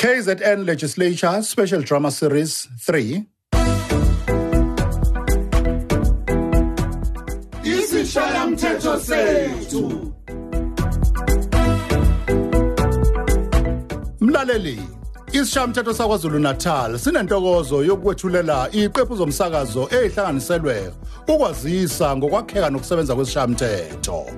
KZN Legislature Special Drama Series 3. Isishayamthetho sethu. Mlaleli, Isishayamthetho saKwaZulu Natal sinentokozo yokuwethulela iqephu zomsakazo ehlanganiselwe ukwazisa ngokwakheka nokusebenza kwesishayamthetho.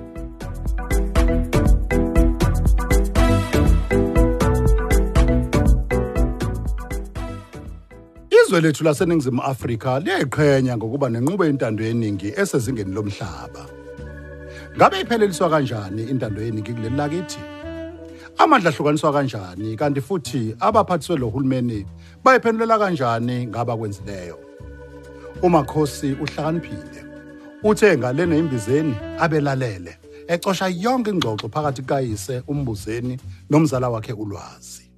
Izwe lethu laseNingizimu Afrika liyayiqhenya ngokuba nenqubo yentando yeningi esezingeni lomhlaba. Ngabe ipheleliswa kanjani intando yeningi kuleli lakithi? Amandla ahlukaniswa kanjani kanti futhi abaphathiswe lohulumeni bayiphendulela kanjani ngabakwenzileyo? uMakhosi uhlakaniphile. Uthe ngalena imbizeni abelalele ecosha yonke ingxoxo phakathi kayise uMbuzeni nomzala wakhe uLwazi.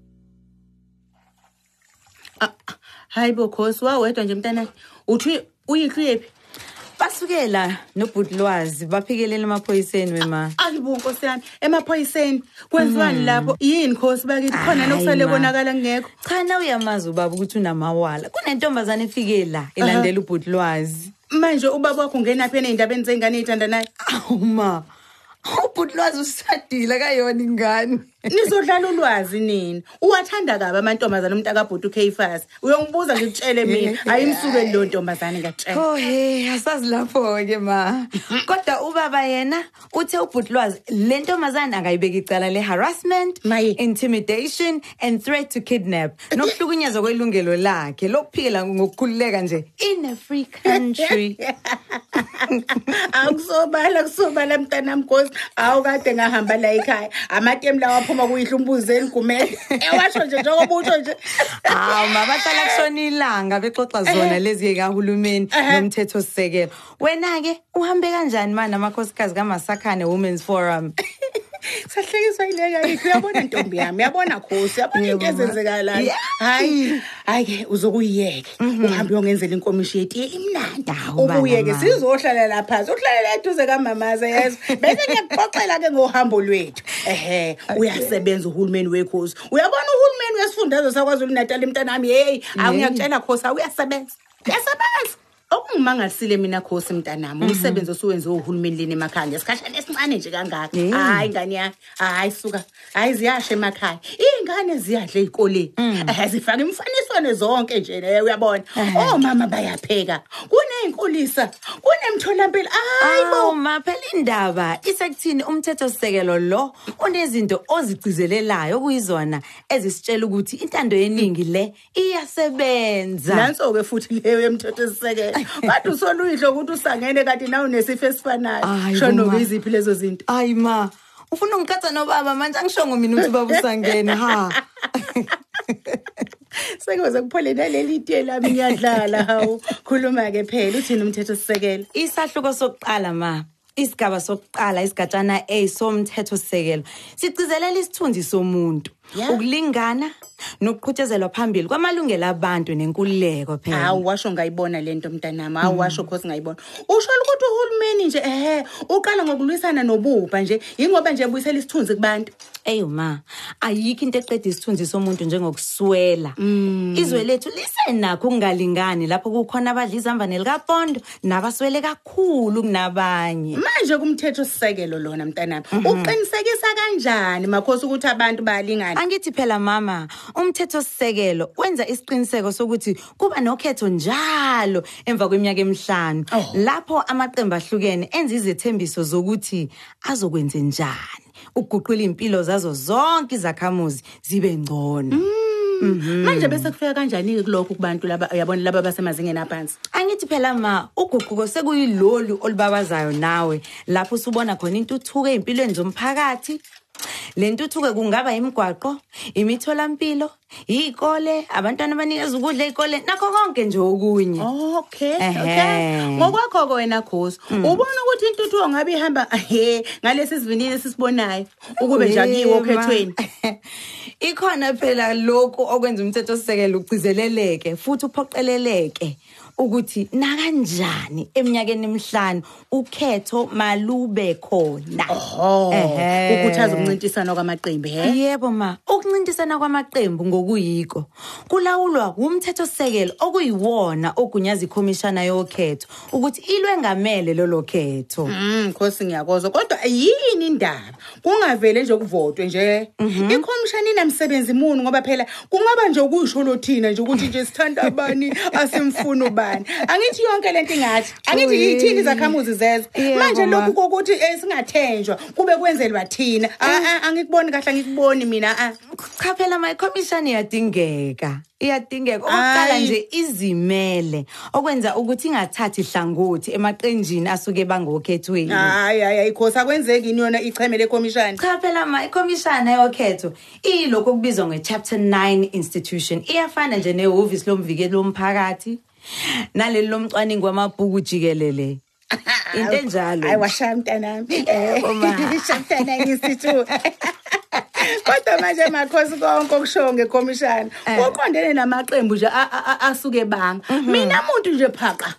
Hayibo Khosi wawedwa nje mntana uthi uyihlu yephi? Basukela noBhutulwazi baphikelele emaphoyiseni wema. Ayibo Nkosi yami emaphoyiseni kwenziwani lapho? Yini Khosi bakithi khona nokusale konakala ngekho? Cha na uyamazi ubaba ukuthi unamawala. Kunentombazane efike la elandela uBhutulwazi. Manje ubaba wakho ungena phela endabeni zengane ezithanda naye? Awuma. uBhutulwazi usadila kayona ingane. Nizodlala ulwazi nini? Uwathanda kabi amantombazane umntaka Bhutu Kfas. Uyongibuza ngikutshele mina, ayimsuke lo ntombazane ngiyatshela. Oh asazi lapho ke ma. Kodwa ubaba yena uthe uBhutulwazi le ntombazane akayibeka icala le harassment, intimidation and threat to kidnap. Nokuhlukunyezwa kwelungelo lakhe lokuphila ngokukhululeka nje in a free country. Akusobala mntana Mkhosi. Awukade ngahamba la ekhaya. Amatemla waphuma kuyihla uMbuzeni kumele. Ewasho nje njengoba utho nje. Mabahlala kushona ilanga bexoxa zona lezi kahulumeni nomthetho sisekelo. Wena ke uhambe kanjani mana amakhosikazi kaMasakhane Women's Forum? Sahlekiswa ileka yethu uyabona ntombi yami uyabona Khosi yabona into ezenzeka la. Hayi ke uzokuyiyeke uhambe uyongenzela inkomishi yetiye imnandi ubuyeke sizohlala lapha phansi uhlalela eduze kaMamaza yezo bese ngiyakuxoxela ke ngohambo lwethu uyasebenza uhulumeni weKhosi uyabona uhulumeni wesifundazwe saKwaZulu Natal mntanami hey ngiyakutshela Khosi uyasebenza Okungimangasile mina Khosi mntanami umsebenzi osuwenziwe uhulumeni leni emakhaya ngesikhashana esincane nje kangaka hayi ngani yami hayi suka hayi ziyashe emakhaya ingane ziyadla ezikoleni zifaka imfaniswane zonke nje uyabona omama bayapheka kuneyinkulisa kunemtholampilo hayibo maphela indaba isekuthini umthetho sisekelo lo unezinto ozigcizelelayo okuyizona ezisitshela ukuthi intando yeningi le iyasebenza nanso ke futhi leyo yemthetho sisekelo Bathi usoluyihlo ukuthi usangene kanti nawe unesifo esifanayo. Shono iziphi lezo zinto? Hayi ma, ufuna ungikhatha nobaba manje angishongo mina ukuthi baba usangene ha. Sekuze kuphole naleli itiye lami ngiyadlala hawu. Khuluma ke phela uthini umthetho sisekelo? Isahluko sokuqala ma. Isigaba sokuqala isigatshana A somthetho sisekelo sigcizelela isithunzi somuntu ukulingana nokuqhutshezelwa phambili kwamalungelo abantu nenkululeko phela hawu washo ngayibona lento mntanami hawu washo Khosi ngayibona usho ukuthi uhulumeni nje uqala ngokulwisana nobupha nje ingoba nje ebuyisela isithunzi kubantu ma ayikho into eqeda isithunzi somuntu njengokuswela izwe lethu lisenakho ukungalingani lapho kukhona abadla izambane likaPondo nabaswele kakhulu kunabanye manje kumthetho sisekelo lona mntanami uqinisekisa kanjani Makhosi ukuthi abantu bayalingana angithi phela mama umthetho sisekelo wenza isiqiniseko sokuthi kuba nokhetho njalo emva kweminyaka emihlanu lapho amaqembu ahlukene enza izethembiso zokuthi azokwenza njani ukuguqula impilo zazo zonke izakhamuzi zibe ngcono manje bese kufika kanjani kulokho kubantu laba uyabona laba basemazingeni aphansi angithi phela ma uguquko sekuyilolu olubabazayo nawe lapho usubona khona intuthuko empilweni zomphakathi lentuthuko kungaba imigwaqo imitholampilo izikole abantwana abanikeza ukudla ezikole nakho konke nje okunye okay ngokwakho wena Khosi ubona ukuthi intuthuko ngabe ihamba ngalesi sivinini esisibonayo ukube nje akiwo okhethweni ikhona phela lokho okwenza umthetho sisekelo ugcizeleleke futhi uphoqeleleke ukuthi nakanjani eminyakeni emihlanu ukhetho malube khona. Ukuchaza ukuncintisana kwamaqembu Yebo ma, ukuncintisana kwamaqembu ngokuyiko kulawulwa umthethosisekelo okuyiwona ogunyaza ikhomishana yokhetho ukuthi ilwengamele lolo khetho. Khosi ngiyakozwa kodwa yini indaba kungavele nje ukuvotwe nje ikhomishana inamsebenzi muni ngoba phela kungaba nje ukusho lothina nje ukuthi nje sithanda abani asimfuna ubani. Angithi yonke lento ingathi angithi yithini izakhamuzi zezo manje lokhu kokuthi singathenjwa kube kwenzelwa thina angikuboni kahle angikuboni mina cha phela my commission iyadingeka ukuqala nje izimele okwenza ukuthi ingathathi ihlangothi emaqenjini asuke bangokhethweni. Hayi khosi akwenzeki yona icheme le commission. Cha phela my commission yokhetho ilokho okubizwa ngeChapter 9 institution iyafana nje nehhovisi lomvikeli lomphakathi naleli lomcwaningo wamabhuku jikelele. Into enjalo. Hayi washaya mntanami. Chapter 9 institute. Kodwa manje makhosi konke okusho ngekhomishana uqondene namaqembu nje asuke banga mina umuntu nje phaqa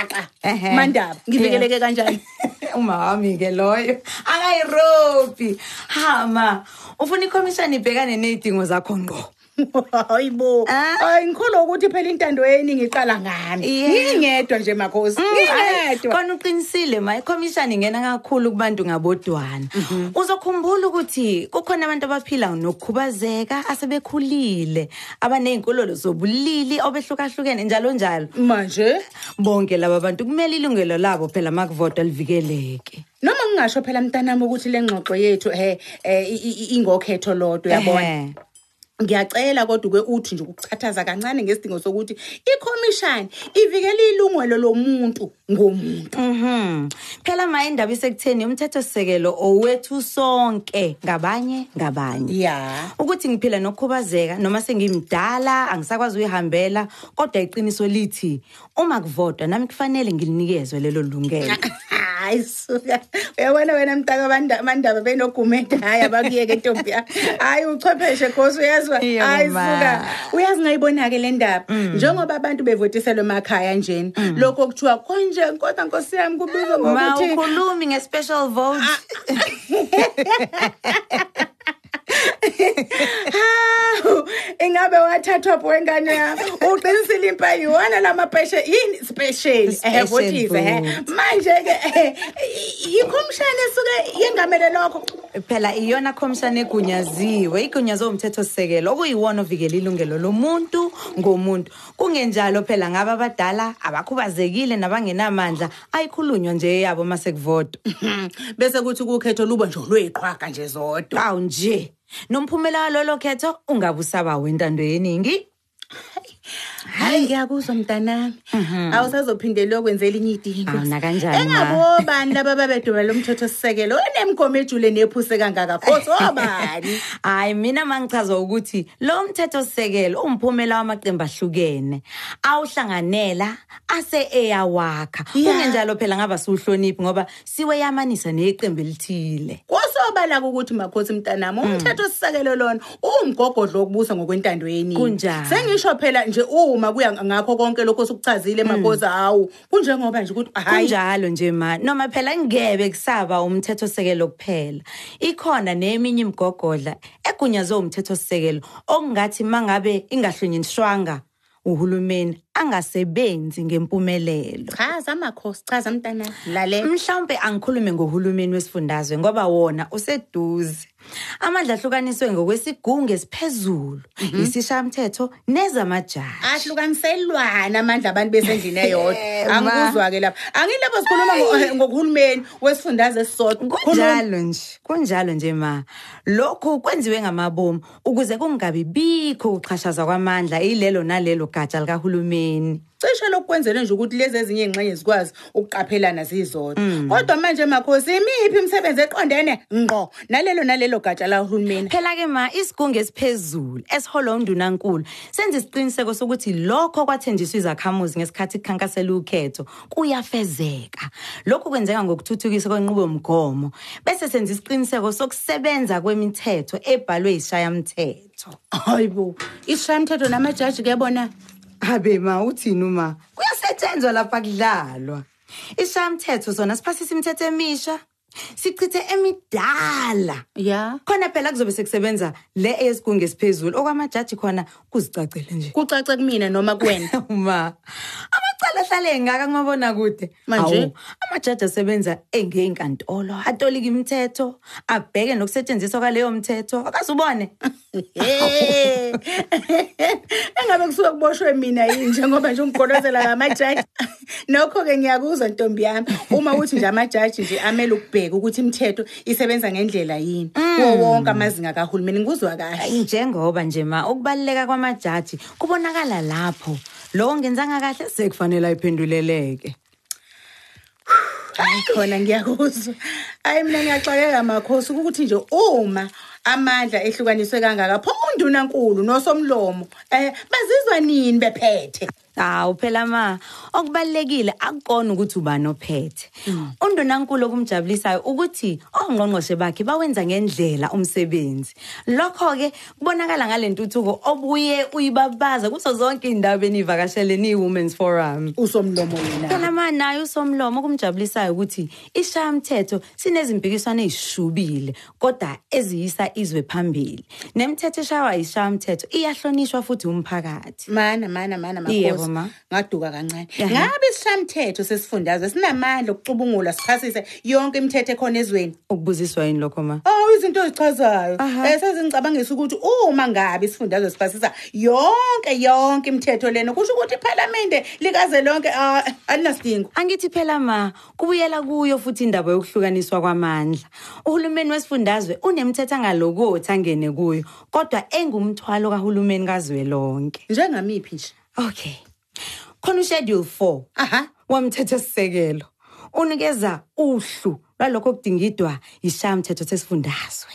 mandaba ngivikeleke kanjani uma wami ke loyo akayiropi hama ufuna ikhomishana ibhekane nezidingo zakho ngqo. Hayibo ngikholwa ukuthi phela intando yeningi iqala ngami ngingedwa nje makhosi ngingedwa kona uqinisile ma ikhomishana ingena kakhulu kubantu ngabodwana uzokhumbula ukuthi kukhona abantu abaphila nokukhubazeka asebekhulile abanezinkololo zobulili obehlukahlukene njalo manje bonke laba bantu kumele ilungelo labo phela makuvota livikeleke. Noma ngingasho phela mntanami ukuthi lengxoxo yethu ingokhetho lodwa yabona ngiyacela kodwa ke uthi nje ukuchathaza kancane ngesidingo sokuthi ikhomishana ivikela ilungelo lomuntu ngomuntu. Phela ma indaba isekutheni umthethosisekelo owethu sonke ngabanye. Ukuthi ngiphila nokukhubazeka noma sengimdala angisakwazi uyihambela kodwa iqiniso lithi uma kuvotwa nami kufanele ngilinikezwe lelo lungelo. Hayi suka uyabona wena mntaka bandaba benogumenta hayi abakuyeke ntombi hayi uchwepheshe khosi uyazwa hayi suka uyazi ngayibona ke le ndaba njengoba abantu bevotiselwe emakhaya nje lokho okuthiwa konje kodwa Nkosi yami kubizwa ngokuthi ukhulumi nge-special vote. Ingabe wathathwa wengane yami uqinisile impela iwana lamapeshe yini special votize manje ke ikhomishana esuke yengamele lokho phela iyona khomishana egunyaziwe igunyazwe umthethosisekelo okuyiwona ovikela ilungelo lomuntu ngomuntu kungenjalo phela ngaba abadala abakhubazekile nabangenamandla ayikhulunywa nje yabo mase kuvota bese kuthi ukhetho lubo nje lweqhwaga nje zodwa awu nje nomphumela walolo khetho ungabusaba wentando yeningi. Hayi ngiyakuzwa mntanami awusazophindela yokwenzela inye idingo awuna kanjani engabobani laba babeduma lomthethosisekelo onemkhomo ejule nephuse kangaka khosi obani. Hayi mina mangichaza ukuthi lo mthethosisekelo umphumela wamaqembu ahlukene awuhlanganela ase eyawakha kungenjalo phela ngaba siuhloniphi ngoba siweyamanisa neqembu elithile kosobala ukuthi makhosi mntanami umthethosisekelo lona umgogodlo wokubusa ngokwentando yeningi sengisho phela nje uma kuya ngakho konke lokho sokuchazile makhosi hawu kunjengoba nje ukuthi hayi kunjalo nje man noma phela ngebe kusaba umthethosisekelo kuphela ikhona neminye imigogodla egunyazwe umthethosisekelo okungathi mangabe ingahlonyishwanga uhulumeni angasebenzi ngempumelelo. Chaza makhosi chaza mntana lalela mhlawumbe angikhulume ngohulumeni wesifundazwe ngoba wona useduze amandla ahlukaniswe ngokwesigungu esiphezulu isishamthetho nezamajaji ahlukaniselwana amandla abantu besendlini eyodwa angikuzwa ke lapha angilapho sikhuluma ngokuhulumeni wesifundazwe esisodwa kunjalo nje ma lokho kwenziwe ngamabomu ukuze kungabi bikho ukuxhashaza kwamandla ilelo nalelo gatsha likahulumeni cishe lokwenzele nje ukuthi lezi ezinye ingxenye zikwazi ukuqaphelana zizodwa kodwa manje makhosi imiphi imisebenzi eqondene ngqo nalelo gatsha la uhulumeni phela ke ma isigungu esiphezulu esihola undunankulu senza isiqiniseko sokuthi lokho kwathenjiswa izakhamuzi ngesikhathi ikhankasela ukhetho kuyafezeka lokho kwenzeka ngokuthuthukiswa kwenqubo yomgomo bese senza isiqiniseko sokusebenza kwemithetho ebhalwe ishayamthetho hayibo ishayamthetho namajaji kuyabona Habe ma uthini uma? Kuyaset Etshenzwa lapha kudlalwa. Ishamthetho sona siphasisa imithetho emisha. Sichithe emidala. Ya. Khona phela kuzobe sekusebenza le esigungu esiphezulu okwamajaji khona kuzicacele nje. Kucace kumina noma kuwena. Uma amacala ahlale ngaka ngibona kude Manje amajaji asebenza engeinkantolo atolika imithetho abheke nokusetshenziswa kwaleyo mthetho akazubone. Engabe kusuka kuboshwe mina yini njengoba nje ungigqolozela ngamajaji. Nokho ke ngiyakuzwa ntombi yami uma uthi nje amajaji nje amele ukubheka ukuthi imithetho isebenza ngendlela yini. Wonke amazinga kahulumeni ngikuzwa kahle. Njengoba nje ukubaleka kwamajaji kubonakala lapho lo ngenzanga kahle sekufanele ayiphenduleleke. Hayi khona ngiyakuzwa. Hayi mina ngiyaxakeka makhosi ukuthi nje uma amandla ehlukaniswe kangaka pho undunankulu nosomlomo bazizwa nini bephethe. Hawu phela okubalekile akukona ukuthi ubani ophethe. Undunankulu okumjabulisayo ukuthi ongqongqoshe bakhe bawenza ngendlela umsebenzi. Lokho ke kubonakala ngalentuthuko obuye uyibabaza kuzo zonke indawo benivakashele ni Women's Forum. Usomlomo yena. Phela naye usomlomo okumjabulisayo ukuthi ishamthetho sinezimpikiswano ezishubile kodwa eziyisa izwe phambili. Nemithetho eshawa ishamthetho iyahlonishwa futhi umphakathi. Mana makhosi. Ngaduka kancane. Ngabe ishamthetho sesifundazwe sinamandla okucubungula siphasise yonke imithetho ekhona ezweni. Ukubuziswa yini lokho ma? Izinto ezichazayo. Sezingicabangisa ukuthi uma ngabe isifundazwe siphasisa yonke imithetho lena kusho ukuthi iParliament likaze lonke alinasidingo. Angithi phela kubuyela kuyo futhi indaba yokuhlukaniswa kwamandla. Uhulumeni wesifundazwe unemithetho angalokothi angene kuyo kodwa engumthwalo kahulumeni kazwelonke. Njengamiphi nje? Okay. Khona uschedule 4 womthetho sisekelo unikeza uhlu lalokho kudingidwa ishamthetho sesifundazwe.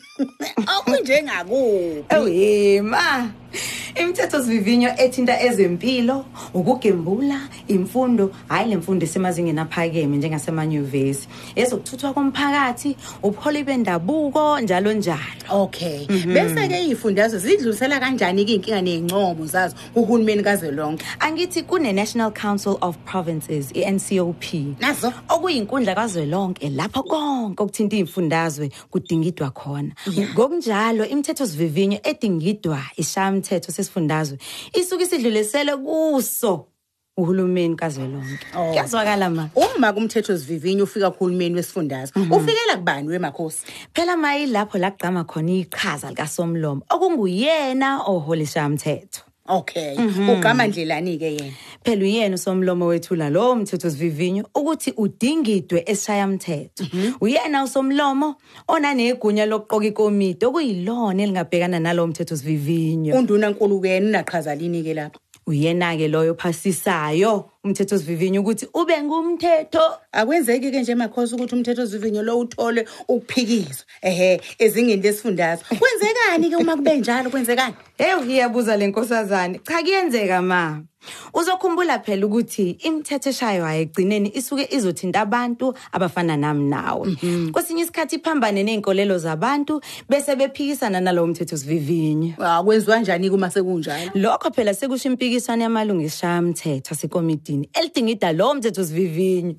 Okunjengakuphi? Imithetho sivivinyo ethinta ezempilo, ukugembula, imfundo, hayi lemfundo esemazingeni aphakeme njengasemanyuvesi, ezokuthuthwa komphakathi, ubuholi bendabuko njalo njalo. Okay. Bese ke izifundazwe zidlulisela kanjani inkinga nezincomo zazo kuhulumeni kazwelonke? Angithi kune National Council of Provinces, iNCOP. Nazo okuyinkundla kazwelonke lapho konke okuthinta izifundazwe kudingidwa khona. Ngokunjalo imithetho sivivinyo edingidwa ishamthetho sesifundazwe isuke isidlulisele kuso uhulumeni kazwelonke. Kuyazwakala uma kumthetho sivivinyo ufika kuhulumeni wesifundazwe ufikela kubani wemakhosi? Phela lapho laqhama khona iqhaza likaSomlomo okunguyena oholisha umthetho. Okay. Ugama ndlelani ke yena? Phela uyena uSomlomo wethula lo mthetho sivivinyo ukuthi udingidwe esishaya umthetho. Uyena uSomlomo onanegunya lokuqoka ikomiti okuyilona elingabhekana nalo mthetho sivivinyo. Undunankulu ke yena unaqhaza lini ke lapho? Uyena ke loyo phasisayo umthetho sivivinyo ukuthi ube ngumthetho. Akwenzeki ke nje emakhosi ukuthi umthetho sivivinyo lo uthole ukuphikizwa ezingeni lesifundazwe. Kwenzekani ke uma kube njalo kwenzekani? Ngiyabuza lenkosazane. Cha kuyenzeka Uzokhumbula phela ukuthi imithetho eshayo ayigcineni isuke izothinta abantu abafana nami nawe. Kwesinye isikhathi iphambane nezinkolelo zabantu bese bephikisana nalo mthetho sivivinyo. Kwenziwa njani kuma sekunjalo? Lokho phela sekusho impikiswano yamalungu eshamthetho sekomitini elidingida lo mthetho sivivinyo.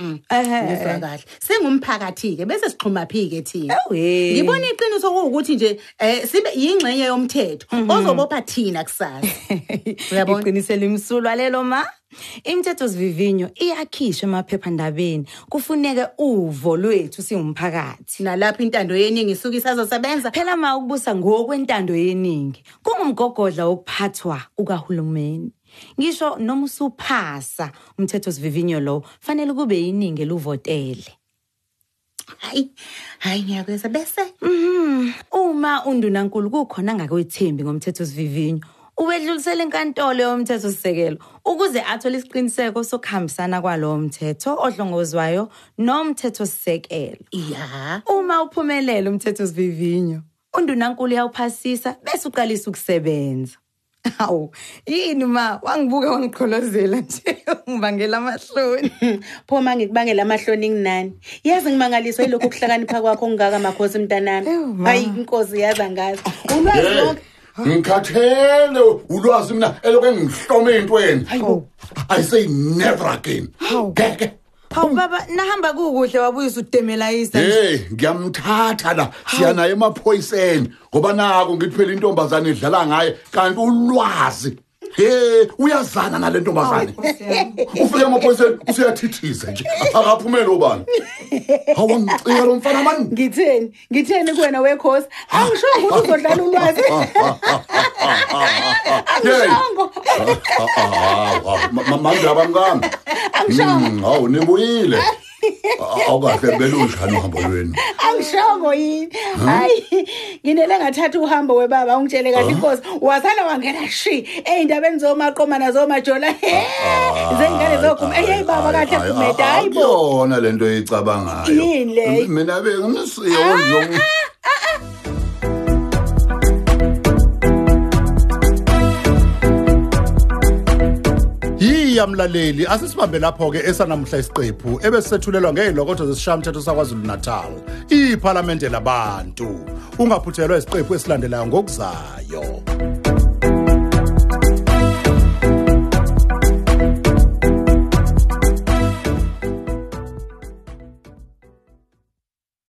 Ngizwa kahle. Sengumphakathi ke bese sixhuma phi ke thina. Ngibona iqiniso ukuthi nje sibe yingxenye yomthetho ozobopha thina kusasa. Uyabona? Iqinisele imsulwa lelo imithetho sivivinyo iyakhishwa emaphephandabeni kufuneke uvo lwethu singumphakathi. Nalapha intando yeningi isuke isazosebenza. Phela ukubusa ngokwentando yeningi kungumgogodla wokuphathwa ukahulumeni. Ngisho noma usuphasa umthetho sivivinyo lo fanele kube yiningi eluvotele. Hayi ngiyakweza bese uma undunankulu kukhona ngakwethembi ngomthetho sivivinyo ubedlulisela enkantolo yomthetho sisekelo ukuze athole isiqiniseko sokuhambisana kwalo mthetho odlongozwayo nomthetho sisekelo. Uma uphumelela umthetho sivivinyo undunankulu uyawuphasisa bese uqalisa ukusebenza. Yini wangibuka wangiqholozela nje ngibangela amahloni. Pho ngikubangela amahloni nginani? Yazi ngimangaliswa yilokho kuhlakanipha kwakho ongaka makhosi mntanami. Hayi inkosi yaza ngazi. Ulwazi lonke. ngikhathele ulwazi mina eloke ngihlome entweni. I say never again. Ngeke. Hawu baba nahamba kukuhle wabuyisa udemelayisa nje. Hey, ngiyamthatha la. Siya naye emaphoyiseni ngoba nako ngithi phela intombazane idlala ngaye kanti ulwazi. Hey, uyazana nale ntombazane. Ufike emaphoyiseni usiyathithiza nje. Akaphumela ubani. Awangicika lo mfana manje. Ngitheni kuwena wekhosi? Angisho ukuthi uzodlala ulwazi. Angishongo. Manje abangami. Angishongo. Hawu nibuyile. Awukahle belunjani uhambo lweni? Angishongo yini. Hayi, nginele ngathatha uhambo webaba ungitshele kahle inkosi. Wasala wangena shi eindabeni zomaqoma nazomajola. Zengane zoguma. Hey baba kahle kumeda hayibo. Yona lento eyicabangayo. Yini le? Mina bengimsiyo Yamlaleli asisibambe lapho ke esanamhla isiqephu ebesethulelwa ngezilokotho zesishamthetho saKwaZulu Natal iParliament labantu ungaphuthelwa isiqephu esilandelayo ngokuzayo.